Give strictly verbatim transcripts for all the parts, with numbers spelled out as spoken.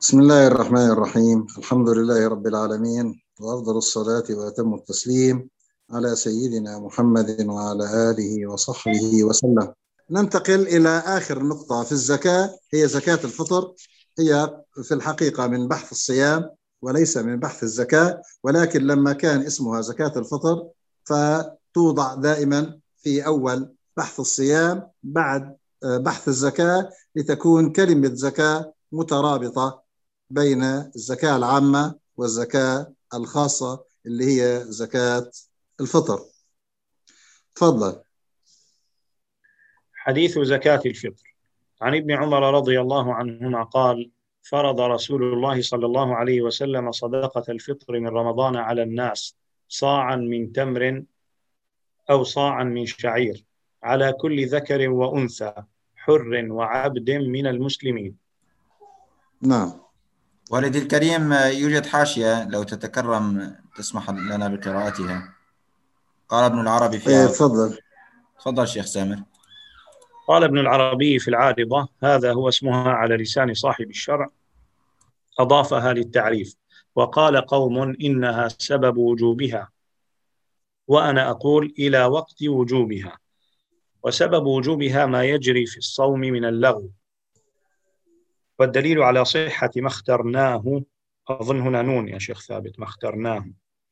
بسم الله الرحمن الرحيم. الحمد لله رب العالمين، وأفضل الصلاة وأتم التسليم على سيدنا محمد وعلى آله وصحبه وسلم. ننتقل إلى آخر نقطة في الزكاة، هي زكاة الفطر. هي في الحقيقة من بحث الصيام وليس من بحث الزكاة، ولكن لما كان اسمها زكاة الفطر فتوضع دائما في أول بحث الصيام بعد بحث الزكاة، لتكون كلمة زكاة مترابطة بين الزكاة العامة والزكاة الخاصة اللي هي زكاة الفطر. تفضل. حديث زكاة الفطر. عن ابن عمر رضي الله عنهما قال: فرض رسول الله صلى الله عليه وسلم صدقة الفطر من رمضان على الناس صاعا من تمر أو صاعا من شعير على كل ذكر وأنثى حر وعبد من المسلمين. نعم. والدي الكريم، يوجد حاشية لو تتكرم تسمح لنا بقراءتها. قال ابن العربي في إيه، عرض. تفضل. تفضل شيخ سامر. قال ابن العربي في العارضة: هذا هو اسمها على لسان صاحب الشرع، أضافها للتعريف. وقال قوم إنها سبب وجوبها، وأنا أقول إلى وقت وجوبها. وسبب وجوبها ما يجري في الصوم من اللغو، والدليل على صحة ما اخترناه، أظن هنا نون يا شيخ ثابت، ما اخترناه،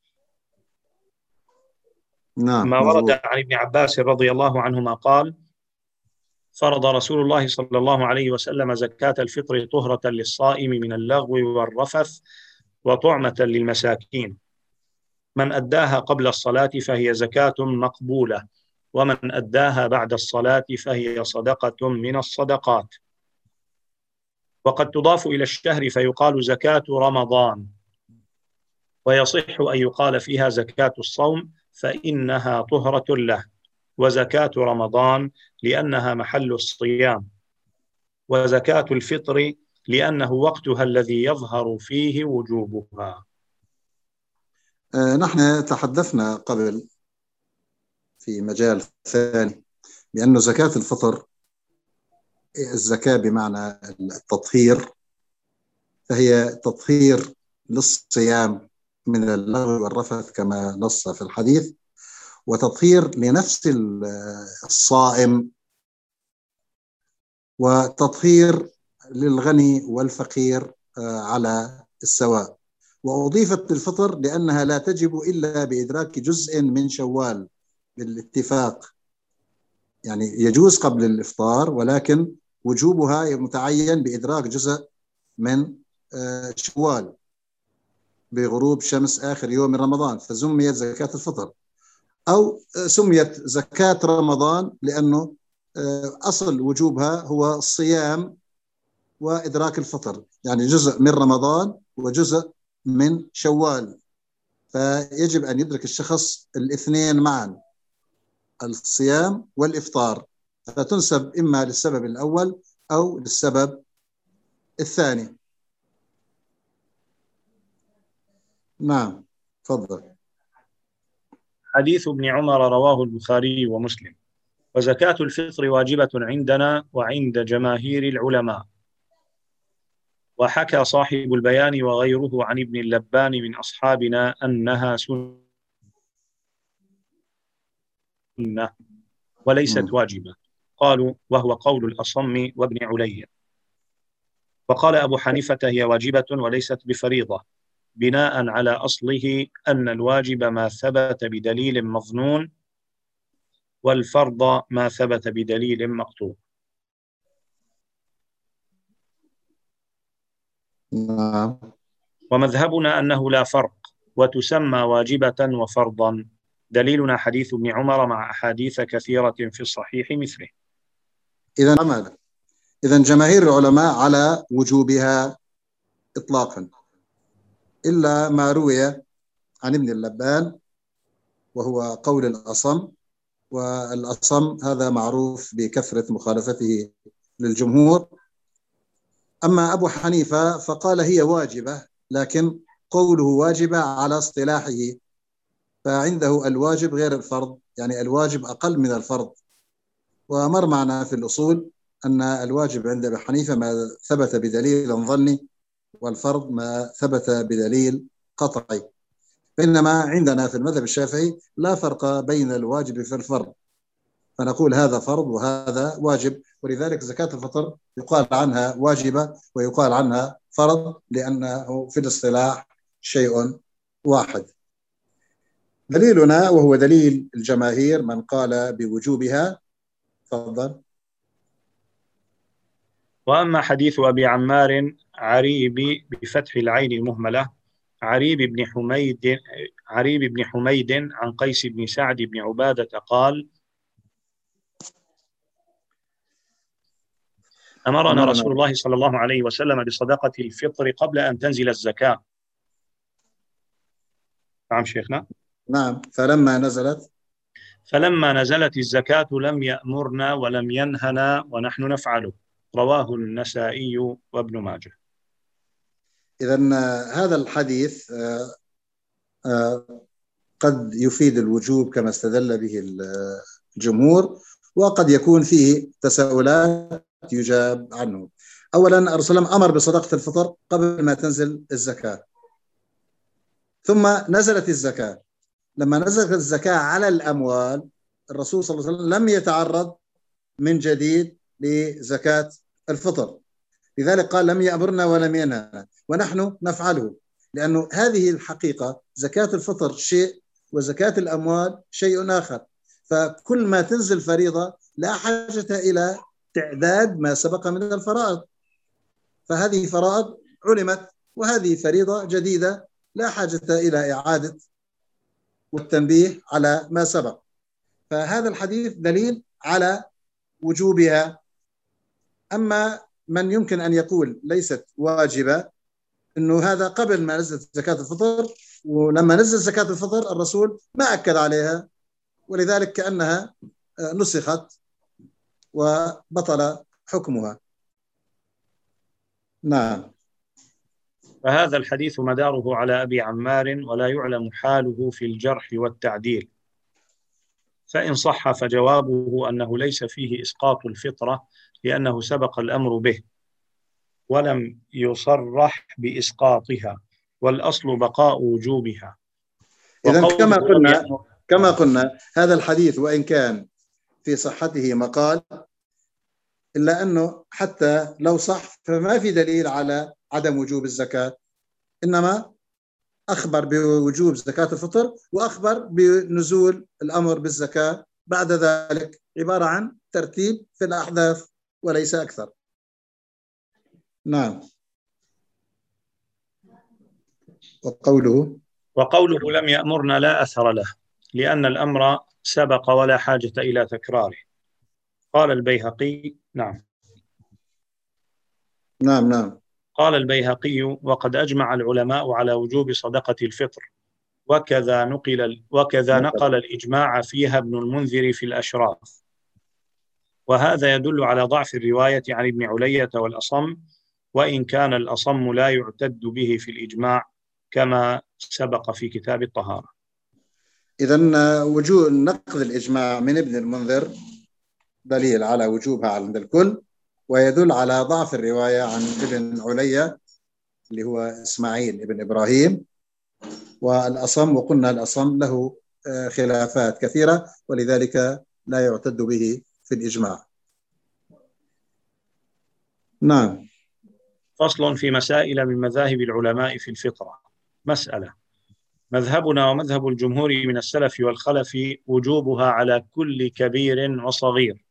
نعم، ما ورد مزبوط. عن ابن عباس رضي الله عنهما قال: فرض رسول الله صلى الله عليه وسلم زكاة الفطر طهرة للصائم من اللغو والرفث وطعمة للمساكين. من أداها قبل الصلاة فهي زكاة مقبولة، ومن أداها بعد الصلاة فهي صدقة من الصدقات. وقد تضاف إلى الشهر فيقال زكاة رمضان، ويصح أن يقال فيها زكاة الصوم فإنها طهرة له، وزكاة رمضان لأنها محل الصيام، وزكاة الفطر لأنه وقتها الذي يظهر فيه وجوبها. آه، نحن تحدثنا قبل في مجال ثاني بأن زكاة الفطر الزكاة بمعنى التطهير، فهي تطهير للصيام من اللغو والرفث كما نص في الحديث، وتطهير لنفس الصائم، وتطهير للغني والفقير على السواء. وأضيفت الفطر لأنها لا تجب إلا بإدراك جزء من شوال بالاتفاق، يعني يجوز قبل الإفطار، ولكن وجوبها متعين بإدراك جزء من شوال بغروب شمس آخر يوم من رمضان، فسميت زكاة الفطر. أو سميت زكاة رمضان لأنه أصل وجوبها هو الصيام وإدراك الفطر، يعني جزء من رمضان وجزء من شوال، فيجب أن يدرك الشخص الاثنين معا، الصيام والإفطار، فتنسب إما للسبب الأول أو للسبب الثاني. نعم، تفضل. حديث ابن عمر رواه البخاري ومسلم. وزكاة الفطر واجبة عندنا وعند جماهير العلماء. وحكى صاحب البيان وغيره عن ابن اللبان من أصحابنا أنها سنة وليست م. واجبة. قالوا: وهو قول الأصم وابن علي. وقال أبو حنيفة: هي واجبة وليست بفريضة، بناء على أصله أن الواجب ما ثبت بدليل مظنون، والفرض ما ثبت بدليل مقطوع. نعم. ومذهبنا أنه لا فرق، وتسمى واجبة وفرضا. دليلنا حديث ابن عمر مع أحاديث كثيرة في الصحيح مثله. إذا عمل إذا جماهير العلماء على وجوبها إطلاقا، إلا ما روي عن ابن اللبان وهو قول الأصم، والأصم هذا معروف بكثرة مخالفته للجمهور. أما أبو حنيفة فقال هي واجبة، لكن قوله واجبة على اصطلاحه، فعنده الواجب غير الفرض، يعني الواجب أقل من الفرض. ومر معنا في الأصول أن الواجب عند أبي حنيفة ما ثبت بدليل ظني والفرض ما ثبت بدليل قطعي. بينما عندنا في المذهب الشافعي لا فرق بين الواجب في الفرض، فنقول هذا فرض وهذا واجب، ولذلك زكاة الفطر يقال عنها واجبة ويقال عنها فرض لأنه في الاصطلاح شيء واحد. دليلنا وهو دليل الجماهير من قال بوجوبها. تفضل. وأما حديث أبي عمار عريب بفتح العين المهملة عريب بن حميد عريب بن حميد عن قيس بن سعد بن عبادة قال: أمرنا رسول الله صلى الله عليه وسلم بصدقة الفطر قبل أن تنزل الزكاة. نعم شيخنا. نعم. فلما نزلت فلما نزلت الزكاة لم يأمرنا ولم ينهنا ونحن نفعله. رواه النسائي وابن ماجه. إذن هذا الحديث قد يفيد الوجوب كما استدل به الجمهور، وقد يكون فيه تساؤلات يجاب عنه. أولا الرسول أمر بصدقة الفطر قبل ما تنزل الزكاة، ثم نزلت الزكاة. لما نزلت الزكاة على الأموال الرسول صلى الله عليه وسلم لم يتعرض من جديد لزكاة الفطر، لذلك قال لم يأمرنا ولم ينهنا ونحن نفعله، لأنه هذه الحقيقة زكاة الفطر شيء وزكاة الأموال شيء آخر. فكل ما تنزل فريضة لا حاجة إلى تعداد ما سبق من الفرائض، فهذه فرائض علمت وهذه فريضة جديدة لا حاجة إلى إعادة والتنبيه على ما سبق. فهذا الحديث دليل على وجوبها. أما من يمكن أن يقول ليست واجبة، أنه هذا قبل ما نزلت زكاة الفطر، ولما نزل زكاة الفطر الرسول ما أكد عليها، ولذلك كأنها نسخت وبطل حكمها. نعم. فهذا الحديث مداره على أبي عمار ولا يعلم حاله في الجرح والتعديل، فإن صح فجوابه أنه ليس فيه إسقاط الفطرة لأنه سبق الأمر به ولم يصرح بإسقاطها، والأصل بقاء وجوبها. إذن كما قلنا كما قلنا هذا الحديث وإن كان في صحته مقال، إلا أنه حتى لو صح فما في دليل على عدم وجوب الزكاة، إنما أخبر بوجوب زكاة الفطر وأخبر بنزول الأمر بالزكاة بعد ذلك، عبارة عن ترتيب في الأحداث وليس أكثر. نعم. وقوله وقوله لم يأمرنا لا أثر له لأن الأمر سبق ولا حاجة إلى تكراره. قال البيهقي نعم نعم نعم قال البيهقي: وقد أجمع العلماء على وجوب صدقة الفطر، وكذا نقل وكذا نقل الإجماع فيها ابن المنذر في الأشراف، وهذا يدل على ضعف الرواية عن ابن علية والأصم، وإن كان الأصم لا يعتد به في الإجماع كما سبق في كتاب الطهارة. إذن وجوب نقل الإجماع من ابن المنذر دليل على وجوبها عند الكل، ويدل على ضعف الرواية عن ابن علية اللي هو إسماعيل ابن إبراهيم، والأصم وقلنا الأصم له خلافات كثيرة ولذلك لا يعتد به في الإجماع. نعم. فصل في مسائل من مذاهب العلماء في الفطرة. مسألة: مذهبنا ومذهب الجمهور من السلف والخلف وجوبها على كل كبير وصغير،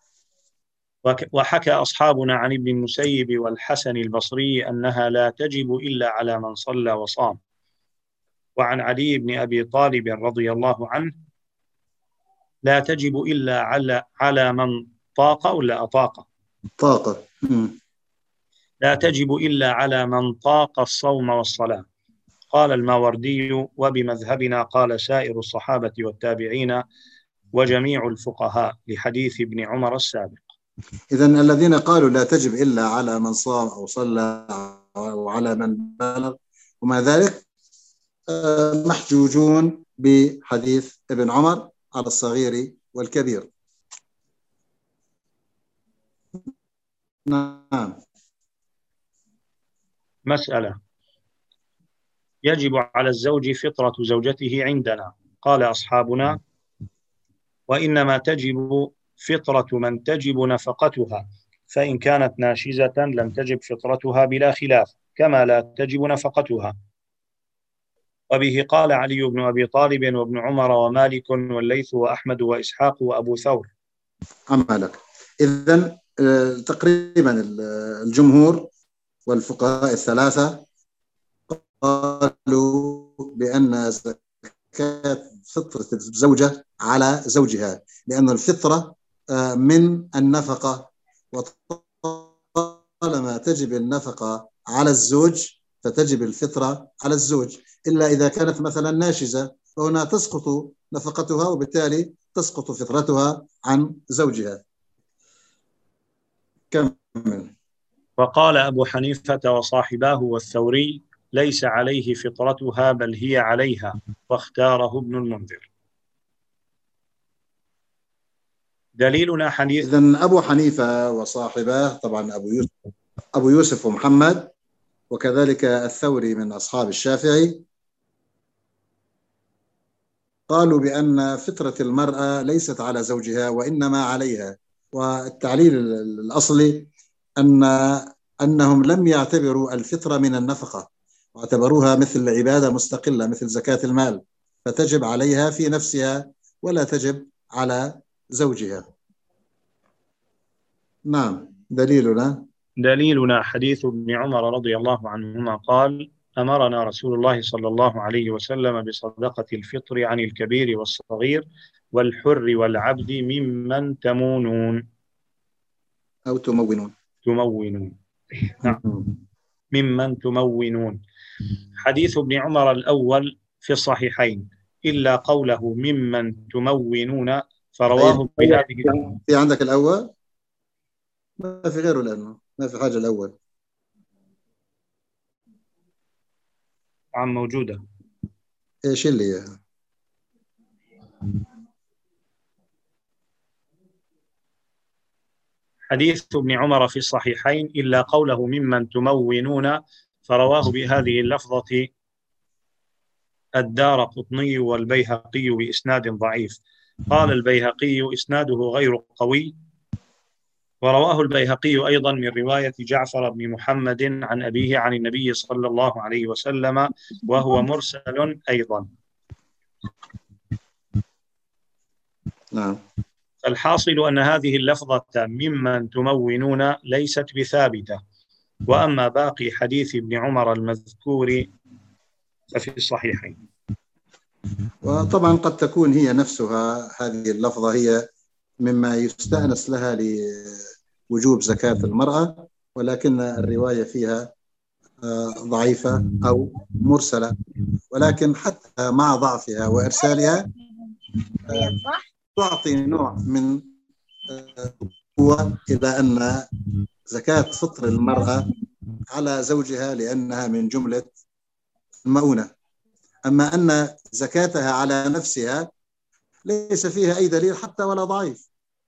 وحكى أصحابنا عن ابن المسيب والحسن البصري أنها لا تجب إلا على من صلى وصام، وعن علي بن أبي طالب رضي الله عنه لا تجب إلا على على من طاق ولا أطاق طاقة لا تجب إلا على من طاق الصوم والصلاة. قال الماوردي: وبمذهبنا قال سائر الصحابة والتابعين وجميع الفقهاء، لحديث ابن عمر السابق. إذن الذين قالوا لا تجب إلا على من صام أو صلى وعلى من بلغ وما ذلك محجوجون بحديث ابن عمر على الصغير والكبير. نعم. مسألة: يجب على الزوج فطرة زوجته عندنا. قال أصحابنا: وإنما تجب فطرة من تجب نفقتها، فإن كانت ناشزة لم تجب فطرتها بلا خلاف، كما لا تجب نفقتها. وبه قال علي بن أبي طالب وابن عمر ومالك والليث وأحمد وإسحاق وأبو ثور. عملك. إذن تقريبا الجمهور والفقهاء الثلاثة قالوا بأن زكاة فطرة الزوجة على زوجها، لأن الفطرة من النفقة، وطالما تجب النفقة على الزوج فتجب الفطرة على الزوج، إلا إذا كانت مثلا ناشزة، فهنا تسقط نفقتها وبالتالي تسقط فطرتها عن زوجها. كمل. وقال أبو حنيفة وصاحباه والثوري: ليس عليه فطرتها بل هي عليها، واختاره ابن المنذر. دليلنا حديث. إذن أبو حنيفة وصاحباه، طبعا أبو يوسف أبو يوسف ومحمد، وكذلك الثوري من أصحاب الشافعي، قالوا بأن فطرة المرأة ليست على زوجها وإنما عليها. والتعليل الأصلي أن أنهم لم يعتبروا الفطرة من النفقة، واعتبروها مثل عبادة مستقلة مثل زكاة المال، فتجب عليها في نفسها ولا تجب على زوجها. نعم. دليلنا دليلنا حديث ابن عمر رضي الله عنهما قال: أمرنا رسول الله صلى الله عليه وسلم بصدقة الفطر عن الكبير والصغير والحر والعبد ممن تمونون أو تمونون تمونون نعم ممن تمونون. حديث ابن عمر الأول في الصحيحين إلا قوله ممن تمونون، فرواه بهذه. في عندك الأول؟ ما في غيره، لأنه ما في حاجة الأول. عم موجودة. إيش اللي هي؟ حديث ابن عمر في الصحيحين إلا قوله ممن تمونون، فرواه بهذه اللفظة الدارقطني والبيهقي بإسناد ضعيف. قال البيهقي: إسناده غير قوي. ورواه البيهقي أيضا من رواية جعفر بن محمد عن أبيه عن النبي صلى الله عليه وسلم، وهو مرسل أيضا. نعم. الحاصل أن هذه اللفظة ممن تمونون ليست بثابتة. وأما باقي حديث ابن عمر المذكور ففي الصحيحين. وطبعا قد تكون هي نفسها، هذه اللفظة هي مما يستأنس لها لوجوب زكاة المرأة، ولكن الرواية فيها ضعيفة أو مرسلة. ولكن حتى مع ضعفها وإرسالها تعطي نوع من قوة إلى أن زكاة فطر المرأة على زوجها لأنها من جملة المؤونة. أما أن زكاتها على نفسها ليس فيها أي دليل حتى ولا ضعيف.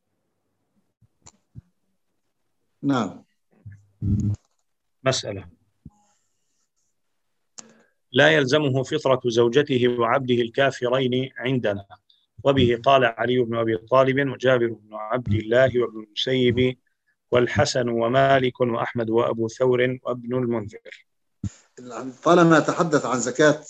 نعم. مسألة: لا يلزمه فطرة زوجته وعبده الكافرين عندنا. وبه قال علي بن أبي طالب وجابر بن عبد الله وابن المسيب والحسن ومالك وأحمد وأبو ثور وابن المنذر. طالما تحدث عن زكاة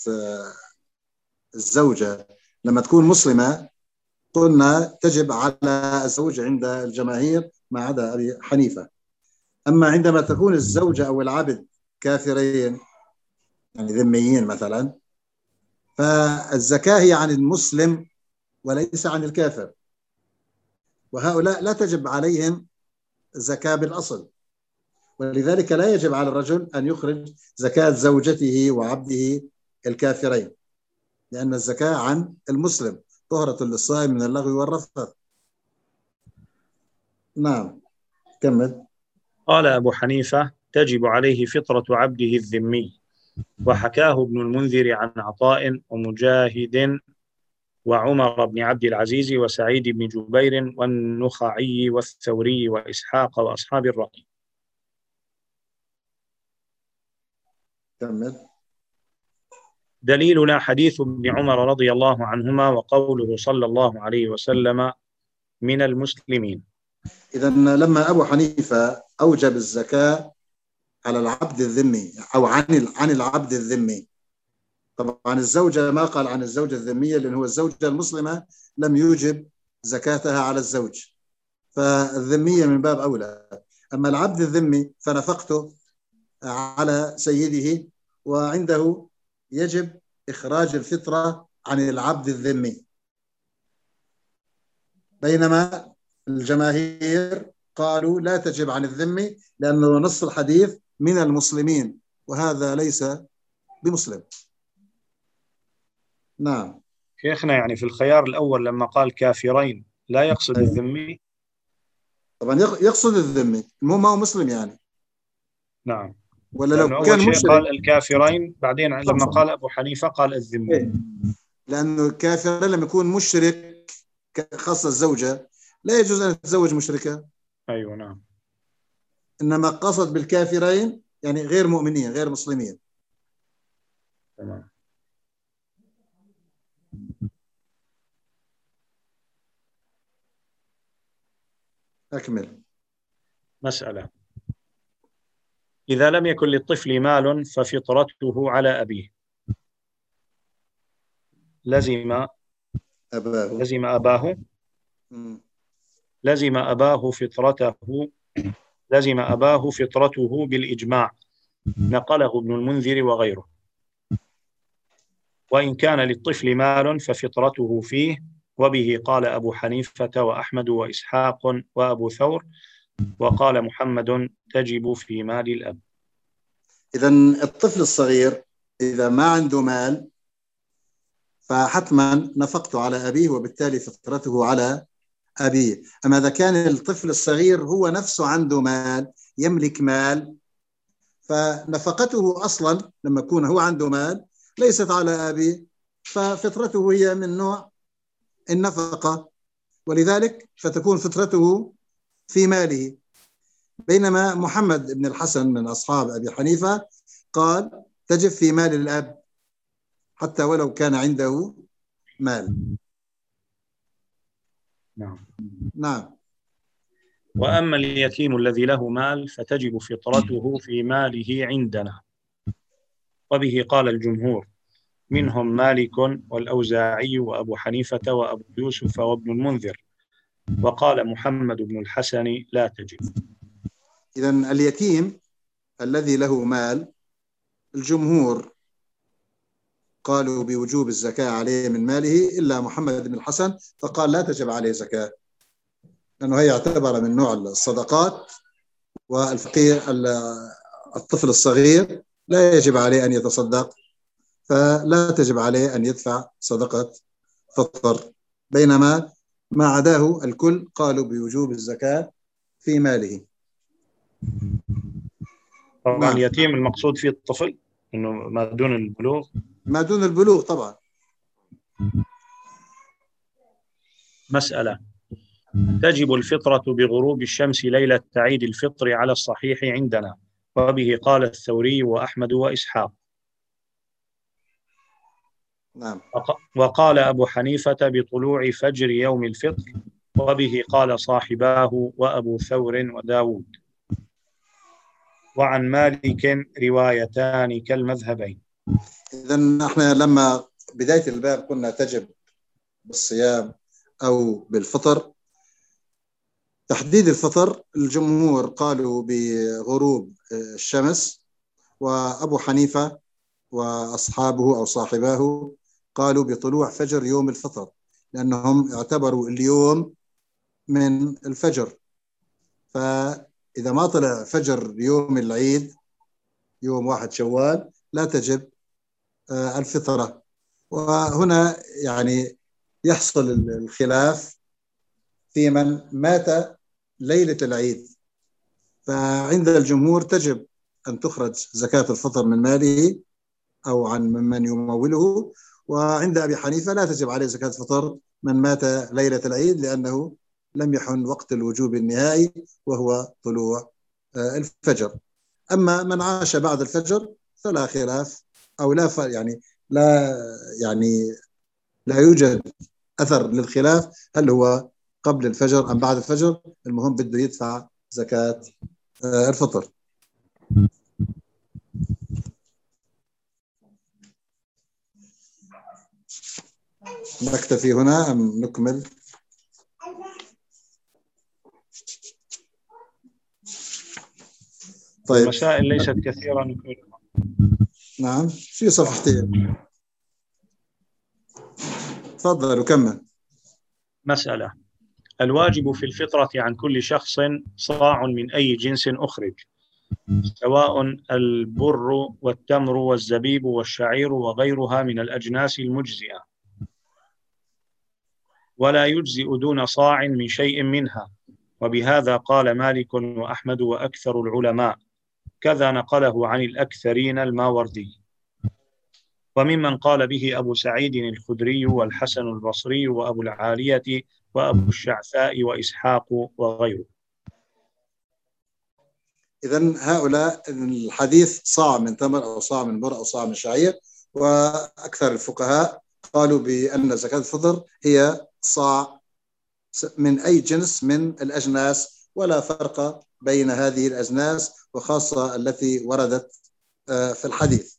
الزوجة لما تكون مسلمة، قلنا تجب على الزوج عند الجماهير ما عدا أبي حنيفة. أما عندما تكون الزوجة أو العبد كافرين، يعني ذميين مثلا، فالزكاة هي عن المسلم وليس عن الكافر، وهؤلاء لا تجب عليهم زكاة بالأصل. ولذلك لا يجب على الرجل أن يخرج زكاة زوجته وعبده الكافرين، لأن الزكاة عن المسلم طهرة للصائم من اللغو والرفث. نعم. كمل. قال أبو حنيفة: تجب عليه فطرة عبده الذمي. وحكاه ابن المنذر عن عطاء ومجاهد وعمر بن عبد العزيز وسعيد بن جبير والنخعي والثوري وإسحاق وأصحاب الرأي. كمل. دليلنا حديث ابن عمر رضي الله عنهما وقوله صلى الله عليه وسلم من المسلمين. إذا لما أبو حنيفة أوجب الزكاة على العبد الذمي أو عن عن العبد الذمي، طبعا الزوجة ما قال عن الزوجة الذمية، لأن هو الزوجة المسلمة لم يوجب زكاتها على الزوج، فالذمية من باب أولى. أما العبد الذمي فنفقته على سيده، وعنده يجب إخراج الفطرة عن العبد الذمي، بينما الجماهير قالوا لا تجب عن الذمي لأنه نص الحديث من المسلمين، وهذا ليس بمسلم. نعم شيخنا، يعني في الخيار الأول لما قال كافرين لا يقصد الذمي؟ طبعا يقصد الذمي، مو ما هو مسلم يعني. نعم، ولا لو أول كان شيء مشرك قال الكافرين، بعدين لما قال أبو حنيفة قال الذمي. إيه؟ لأنه الكافر لما يكون مشرك خاصة الزوجة لا يجوز أن تتزوج مشركة. أيوة نعم. إنما قصد بالكافرين يعني غير مؤمنين غير مسلمين. تمام. أكمل. مسألة: إذا لم يكن للطفل مال ففطرته على أبيه، لزم أباه لزم أباه م. لزم أباه فطرته لزم أباه فطرته بالإجماع، نقله ابن المنذر وغيره. وإن كان للطفل مال ففطرته فيه، وبه قال أبو حنيفة وأحمد وإسحاق وأبو ثور، وقال محمد تجب في مال الأب. إذا الطفل الصغير إذا ما عنده مال فحتما نفقته على أبيه، وبالتالي فطرته على أبيه. أما إذا كان الطفل الصغير هو نفسه عنده مال، يملك مال، فنفقته أصلا لما يكون هو عنده مال ليست على أبيه، ففطرته هي من نوع النفقة، ولذلك فتكون فطرته في ماله. بينما محمد بن الحسن من أصحاب أبي حنيفة قال تجب في مال الأب حتى ولو كان عنده مال. نعم. نعم. وأما اليتيم الذي له مال فتجب فطرته في ماله عندنا، وبه قال الجمهور، منهم مالك والأوزاعي وأبو حنيفة وأبو يوسف وابن المنذر، وقال محمد بن الحسن لا تجب. إذن اليتيم الذي له مال الجمهور قالوا بوجوب الزكاة عليه من ماله، إلا محمد بن الحسن فقال لا تجب عليه زكاة، لأنه هي يعتبر من نوع الصدقات، والفقير الطفل الصغير لا يجب عليه أن يتصدق، فلا تجب عليه أن يدفع صدقة فطر. بينما ما عداه الكل قالوا بوجوب الزكاة في ماله. طبعا نعم. اليتيم المقصود فيه الطفل، إنه ما دون البلوغ. ما دون البلوغ طبعا. مسألة: تجب الفطرة بغروب الشمس ليلة عيد الفطر على الصحيح عندنا، وبه قال الثوري وأحمد وإسحاق. نعم. وقال أبو حنيفة بطلوع فجر يوم الفطر، وبه قال صاحباه وأبو ثور وداود. وعن مالك روايتان كالمذهبين. إذن احنا لما بداية الباب قلنا تجب بالصيام أو بالفطر. تحديد الفطر الجمهور قالوا بغروب الشمس، وأبو حنيفة وأصحابه أو صاحباه قالوا بطلوع فجر يوم الفطر، لأنهم اعتبروا اليوم من الفجر، فإذا ما طلع فجر يوم العيد يوم واحد شوال لا تجب الفطرة. وهنا يعني يحصل الخلاف في من مات ليلة العيد، فعند الجمهور تجب أن تخرج زكاة الفطر من ماله أو عن ممن يموله، وعند أبي حنيفة لا تجب عليه زكاة الفطر من مات ليلة العيد، لأنه لم يحن وقت الوجوب النهائي وهو طلوع الفجر. أما من عاش بعد الفجر فلا خلاف أو لا يعني لا يعني لا يوجد أثر للخلاف هل هو قبل الفجر أم بعد الفجر، المهم بده يدفع زكاة الفطر. نكتفي هنا أم نكمل؟ طيب المسائل ليست كثيرة. نعم في صفحتين. تفضل وكمل. مسألة: الواجب في الفطرة عن كل شخص صاع من أي جنس أخرج، سواء البر والتمر والزبيب والشعير وغيرها من الأجناس المجزئة، ولا يجزئ دون صاع من شيء منها، وبهذا قال مالك وأحمد وأكثر العلماء، كذا نقله عن الأكثرين الماوردي. وممن قال به أبو سعيد الخدري والحسن البصري وأبو العالية وأبو الشعثاء وإسحاق وغيره. إذن هؤلاء الحديث صاع من تمر أو صاع من بر أو صاع من شعير، وأكثر الفقهاء قالوا بأن زكاة الفطر هي صاع من أي جنس من الأجناس، ولا فرق بين هذه الأجناس وخاصة التي وردت في الحديث.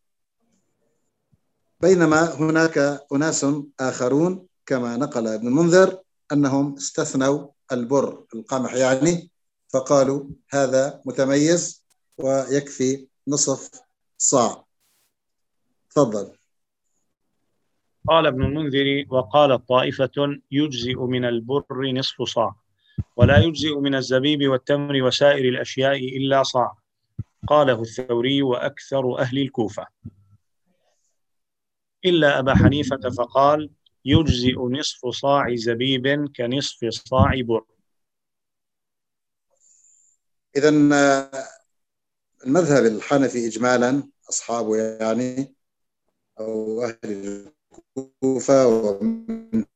بينما هناك أناس آخرون كما نقل ابن المنذر أنهم استثنوا البر القمح يعني، فقالوا هذا متميز ويكفي نصف صاع. تفضل. قال ابن المنذر: وقال طائفة يجزئ من البر نصف صاع، ولا يجزئ من الزبيب والتمر وسائر الأشياء إلا صاع. قاله الثوري وأكثر أهل الكوفة، إلا أبا حنيفة فقال يجزئ نصف صاع زبيب كنصف صاع بر. إذن المذهب الحنفي إجمالا أصحابه يعني أو أهل الكوفة ومن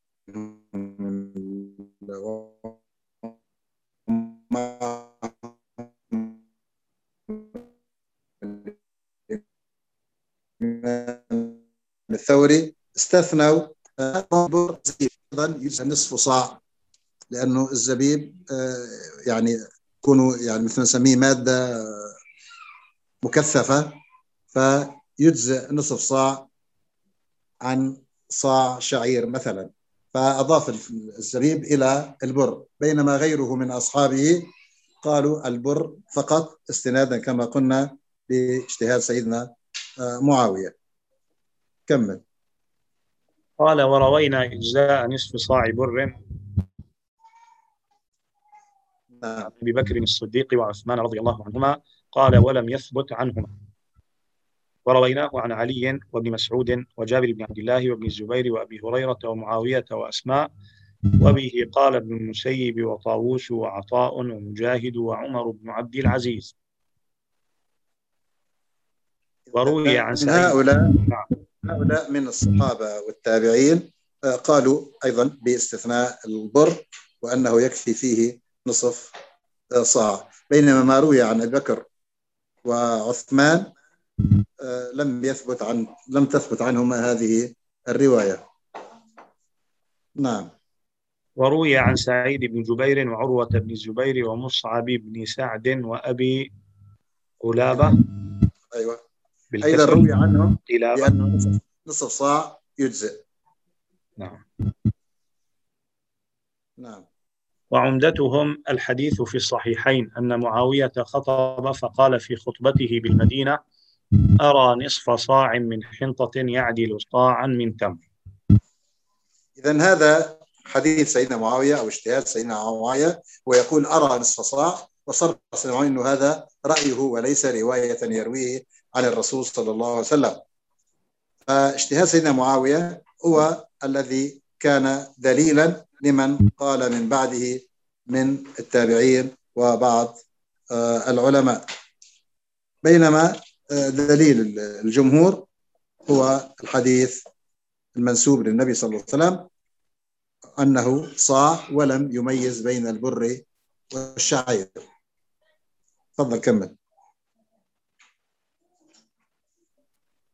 الثوري استثنوا بر زبيب أيضا يجزئ نصف صاع، لأنه الزبيب يعني يكونوا يعني مثل نسميه مادة مكثفة، فيجزئ نصف صاع عن صاع شعير مثلا، فأضاف الزبيب إلى البر، بينما غيره من أصحابه قالوا البر فقط استنادا كما قلنا باجتهاد سيدنا معاوية. كمل. قال: وروينا إجزاء نصف صاع بر عن أبي بكر الصديق وعثمان رضي الله عنهما، قال: ولم يثبت عنهما. ورويناه عن علي وابن مسعود وجابر بن عبد الله وابن الزبير وأبي هريرة ومعاوية وأسماء، وبه قال ابن المسيب وطاووس وعطاء ومجاهد وعمر بن عبد العزيز. وروي عن سعيد. هؤلاء هؤلاء من الصحابة والتابعين قالوا أيضا باستثناء البر وأنه يكفي فيه نصف صاع، بينما ما روي عن أبي بكر وعثمان لم يثبت عن لم تثبت عنهما هذه الرواية. نعم. وروي عن سعيد بن جبير وعروة بن الزبير ومصعب بن سعد وأبي قلابة. أيوة. أيضا روي عنهم قلابة بأنه نصف صاع يجزئ. نعم. نعم. وعمدتهم الحديث في الصحيحين أن معاوية خطب فقال في خطبته بالمدينة: أرى نصف صاع من حنطة يعدل صاعا من تمر. إذن هذا حديث سيدنا معاوية أو اجتهاد سيدنا معاوية، ويقول أرى نصف صاع، وصرح سيدنا أنه هذا رأيه وليس رواية يرويه عن الرسول صلى الله عليه وسلم. فاجتهاد سيدنا معاوية هو الذي كان دليلا لمن قال من بعده من التابعين وبعض العلماء، بينما دليل الجمهور هو الحديث المنسوب للنبي صلى الله عليه وسلم أنه صاع ولم يميز بين البر والشعير. تفضل كمل.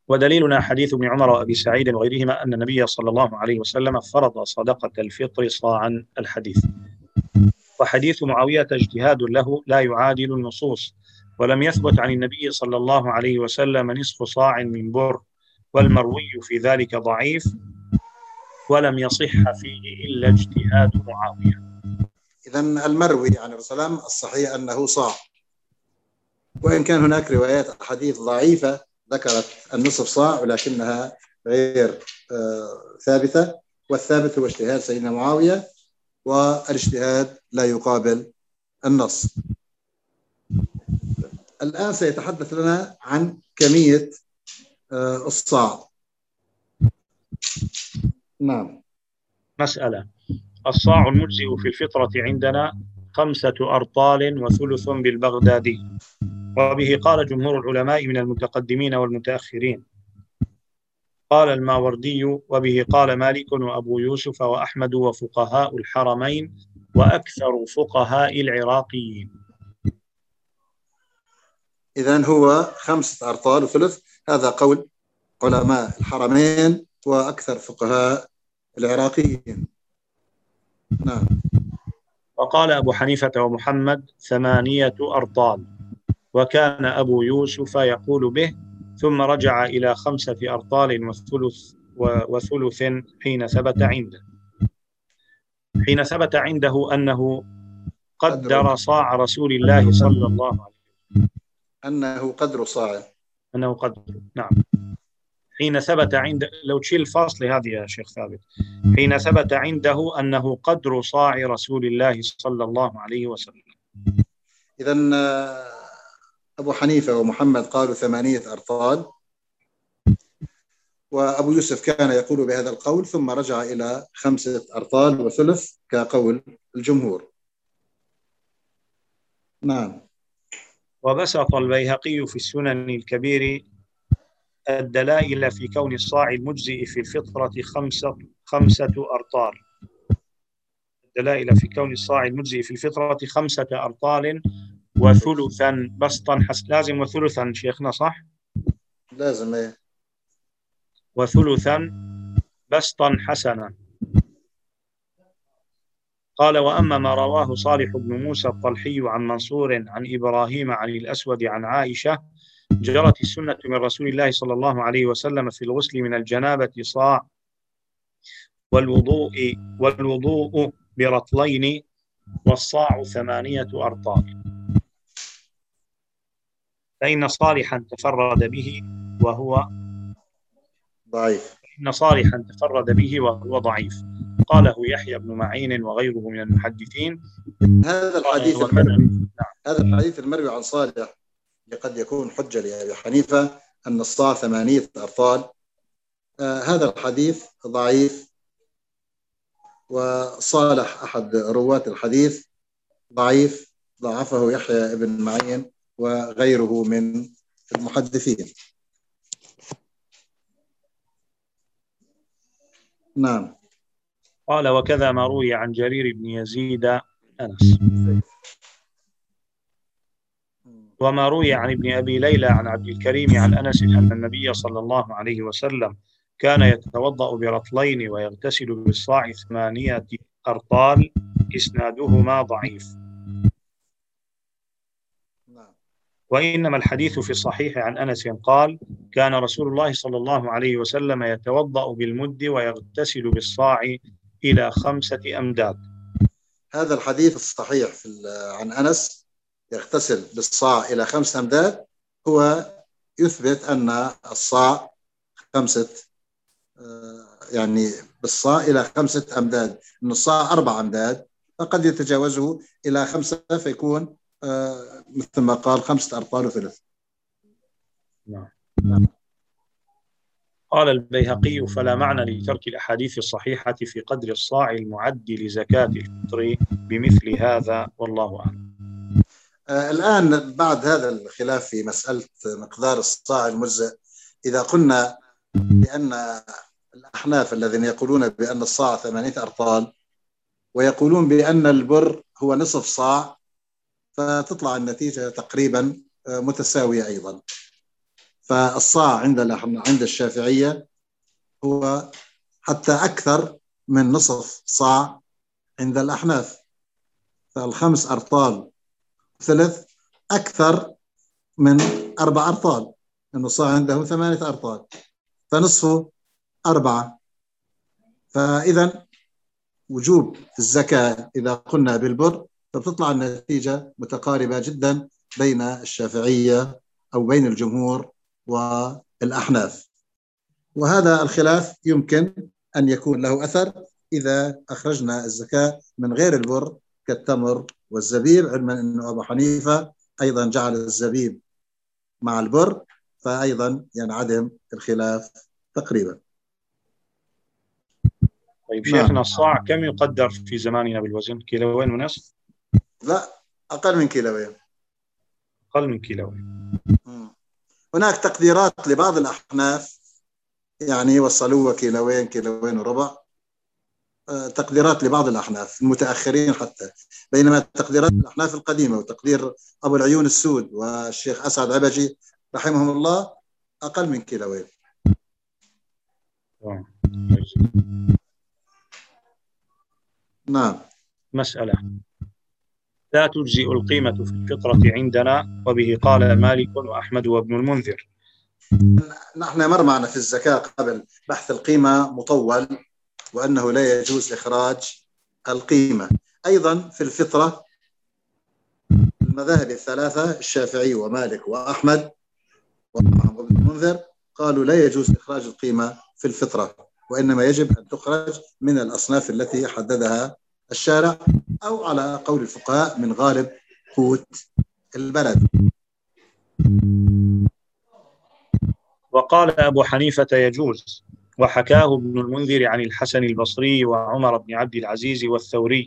ودليلنا حديث ابن عمر وأبي سعيد وغيرهما أن النبي صلى الله عليه وسلم فرض صدقة الفطر صاعا الحديث. وحديث معاوية اجتهاد له لا يعادل النصوص، ولم يثبت عن النبي صلى الله عليه وسلم نصف صاع من بر، والمروي في ذلك ضعيف، ولم يصح فيه إلا اجتهاد معاوية. إذن المروي عن الرسول صلى الله عليه وسلم الصحيح أنه صاع، وإن كان هناك روايات أحاديث ضعيفة ذكرت النصف صاع ولكنها غير آه ثابتة، والثابت هو اجتهاد سيدنا معاوية، والاجتهاد لا يقابل النص. الآن سيتحدث لنا عن كمية آه الصاع. نعم. مسألة: الصاع المجزئ في الفطرة عندنا خمسة أرطال وثلث بالبغدادي، وبه قال جمهور العلماء من المتقدمين والمتأخرين. قال الماوردي: وبه قال مالك وأبو يوسف وأحمد وفقهاء الحرمين وأكثر فقهاء العراقيين. إذن هو خمسة أرطال وثلث، هذا قول علماء الحرمين وأكثر فقهاء العراقيين. نعم. وقال أبو حنيفة ومحمد ثمانية أرطال، وكان أبو يوسف يقول به، ثم رجع إلى خمسة أرطال وثلث وثلث حين ثبت عنده حين ثبت عنده أنه قدر صاع رسول الله صلى الله عليه وسلم أنه قدر صاع أنه قدر نعم حين ثبت عند لو تشيل الفاصل هذه يا شيخ ثابت حين ثبت عنده أنه قدر صاع رسول الله صلى الله عليه وسلم. إذن أبو حنيفة ومحمد قالوا ثمانية أرطال، وأبو يوسف كان يقول بهذا القول، ثم رجع إلى خمسة أرطال وثلث كقول الجمهور. نعم. وبسط البيهقي في السنن الكبير الدلائل في كون الصاع المجزئ في الفطرة خمسة خمسة أرطال الدلائل في كون الصاع المجزئ في الفطرة خمسة أرطال وثلثا بسطا حس... لازم وثلثا شيخنا صح؟ لازم ايه وثلثا بسطا حسنا. قال: وأما ما رواه صالح بن موسى الطلحي عن منصور عن إبراهيم عن الأسود عن عائشة: جرت السنة من رسول الله صلى الله عليه وسلم في الغسل من الجنابة صاع، والوضوء والوضوء برطلين، والصاع ثمانية أرطال. فإن صالحا تفرد به وهو ضعيف فإن صالحا تفرد به وهو ضعيف. قاله يحيى بن معين وغيره من المحدثين. هذا الحديث المروي هذا الحديث المروي عن صالح قد يكون حجة لأبي حنيفة أن الصاع ثمانية أرطال. آه هذا الحديث ضعيف، وصالح أحد رواة الحديث ضعيف، ضعفه يحيى بن معين وغيره من المحدثين. نعم. قال: وكذا ما روي عن جرير بن يزيد أنس، وما روي عن ابن أبي ليلى عن عبد الكريم عن أنس أن النبي صلى الله عليه وسلم كان يتوضأ برطلين ويغتسل بالصاع ثمانية أرطال، إسنادهما ضعيف. وإنما الحديث في الصحيح عن أنس قال: كان رسول الله صلى الله عليه وسلم يتوضأ بالمد ويغتسل بالصاع إلى خمسة أمداد. هذا الحديث الصحيح في عن أنس يغتسل بالصاع إلى خمسة أمداد هو يثبت أن الصاع خمسة يعني بالصاع إلى خمسة أمداد، أن الصاع أربع أمداد فقد يتجاوزه إلى خمسة فيكون مثل ما قال خمسة أرطال وثلث. نعم. قال البيهقي: فلا معنى لترك الأحاديث الصحيحة في قدر الصاع المعد لزكاة الفطر بمثل هذا، والله أعلم. آه الآن بعد هذا الخلاف في مسألة مقدار الصاع المجزئ، إذا قلنا بأن الأحناف الذين يقولون بأن الصاع ثمانية أرطال ويقولون بأن البر هو نصف صاع، فتطلع النتيجة تقريبا متساوية أيضا. فالصاع عند عند الشافعية هو حتى أكثر من نصف صاع عند الأحناف. فالخمس أرطال ثلث أكثر من أربع أرطال، لأنه الصاع عندهم ثمانية أرطال، فنصفه أربعة. فإذا وجوب الزكاة إذا قلنا بالبر فبتطلع النتيجة متقاربة جدا بين الشافعية أو بين الجمهور والأحناف. وهذا الخلاف يمكن أن يكون له أثر إذا أخرجنا الزكاة من غير البر كالتمر والزبيب، علما أنه أبو حنيفة أيضا جعل الزبيب مع البر، فأيضا ينعدم الخلاف تقريبا. طيب شيخنا، الصاع كم يقدر في زماننا بالوزن؟ كيلوين ونصف؟ لا، أقل من كيلوين. أقل من كيلوين. هناك تقديرات لبعض الأحناف يعني وصلوه كيلوين كيلوين وربع، تقديرات لبعض الأحناف المتأخرين حتى، بينما تقديرات الأحناف القديمة وتقدير أبو العيون السود والشيخ أسعد عبجي رحمهم الله أقل من كيلوين. نعم. مسألة: لا تجزئ القيمة في الفطرة عندنا، وبه قال مالك وأحمد وابن المنذر. نحن مر معنا في الزكاة قبل بحث القيمة مطول، وأنه لا يجوز إخراج القيمة. أيضا في الفطرة المذاهب الثلاثة الشافعي ومالك وأحمد وابن المنذر قالوا لا يجوز إخراج القيمة في الفطرة، وإنما يجب أن تخرج من الأصناف التي حددها الشارع، أو على قول الفقهاء من غالب قوت البلد. وقال أبو حنيفة يجوز، وحكاه ابن المنذر عن الحسن البصري وعمر بن عبد العزيز والثوري.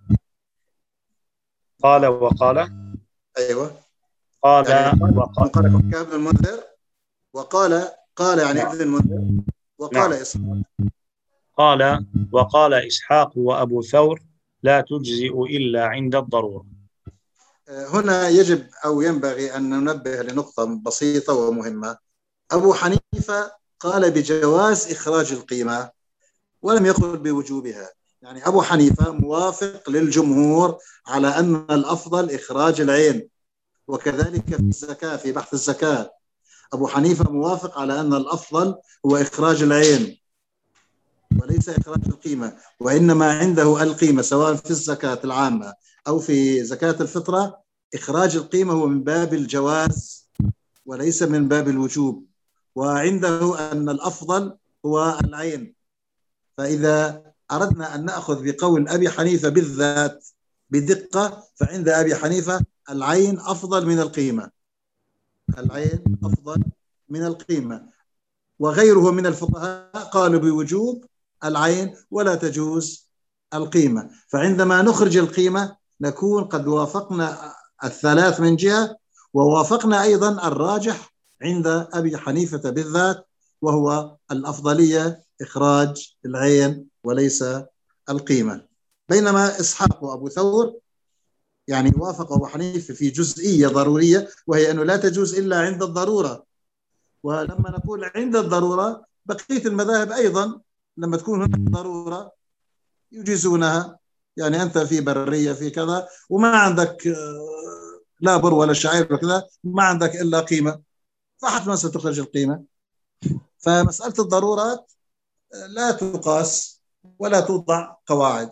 قال وقال أيوة قال يعني وقال حكاه ابن المنذر وقال قال يعني نعم. ابن المنذر وقال نعم. إسحاق قال وقال إسحاق وأبو ثور لا تجزئ إلا عند الضرورة. هنا يجب أو ينبغي أن ننبه لنقطة بسيطة ومهمة. أبو حنيفة قال بجواز إخراج القيمة ولم يقل بوجوبها. يعني أبو حنيفة موافق للجمهور على أن الأفضل إخراج العين، وكذلك في الزكاة في بحث الزكاة أبو حنيفة موافق على أن الأفضل هو إخراج العين وليس إخراج القيمة، وإنما عنده القيمة سواء في الزكاة العامة أو في زكاة الفطرة. إخراج القيمة هو من باب الجواز وليس من باب الوجوب، وعنده أن الأفضل هو العين. فإذا أردنا أن نأخذ بقول أبي حنيفة بالذات بدقة، فعند أبي حنيفة العين أفضل من القيمة، العين أفضل من القيمة. وغيره من الفقهاء قالوا بوجوب العين ولا تجوز القيمة. فعندما نخرج القيمة نكون قد وافقنا الثلاث من جهة، ووافقنا أيضا الراجح عند أبي حنيفة بالذات، وهو الأفضلية إخراج العين وليس القيمة. بينما إسحاق وأبو ثور يعني وافق أبو حنيفة في جزئية ضرورية، وهي أنه لا تجوز إلا عند الضرورة. ولما نقول عند الضرورة بقية المذاهب أيضا لما تكون هناك ضرورة يجيزونها. يعني أنت في برية في كذا وما عندك لا بر ولا شعير وكذا، ما عندك إلا قيمة، فحتما ستخرج القيمة. فمسألة الضرورات لا تقاس ولا توضع قواعد.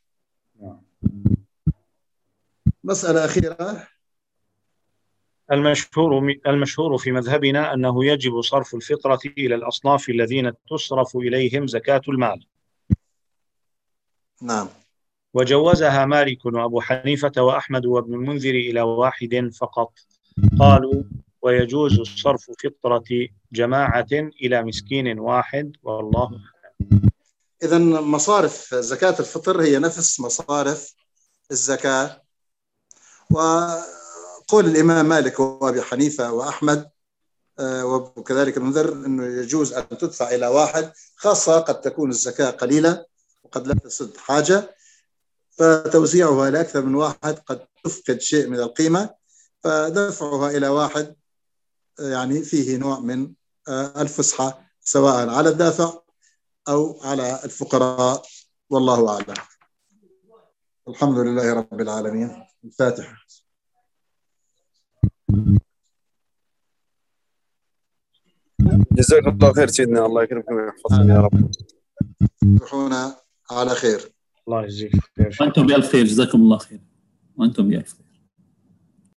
مسألة أخيرة: المشهور المشهور في مذهبنا أنه يجب صرف الفطرة إلى الأصناف الذين تصرف إليهم زكاة المال. نعم. وجوزها مالك وأبو حنيفة وأحمد وابن المنذر إلى واحد فقط، قالوا ويجوز صرف فطرة جماعة إلى مسكين واحد، والله أعلم. إذن مصارف زكاة الفطر هي نفس مصارف الزكاة. وقول الإمام مالك وأبي حنيفة وأحمد وكذلك المنذر أنه يجوز أن تدفع إلى واحد، خاصة قد تكون الزكاة قليلة وقد لا تسد حاجة، فتوزيعها لأكثر من واحد قد تفقد شيء من القيمة، فدفعها إلى واحد يعني فيه نوع من الفسحة سواء على الدافع أو على الفقراء، والله أعلم. الحمد لله رب العالمين. الفاتحة. جزاك الله خير سيدنا، الله يكرمكم ويحفظكم يا رب. تصبحون على خير. الله يجزيك خير. وأنتم بألف خير، جزاكم الله خير، وأنتم بألف خير.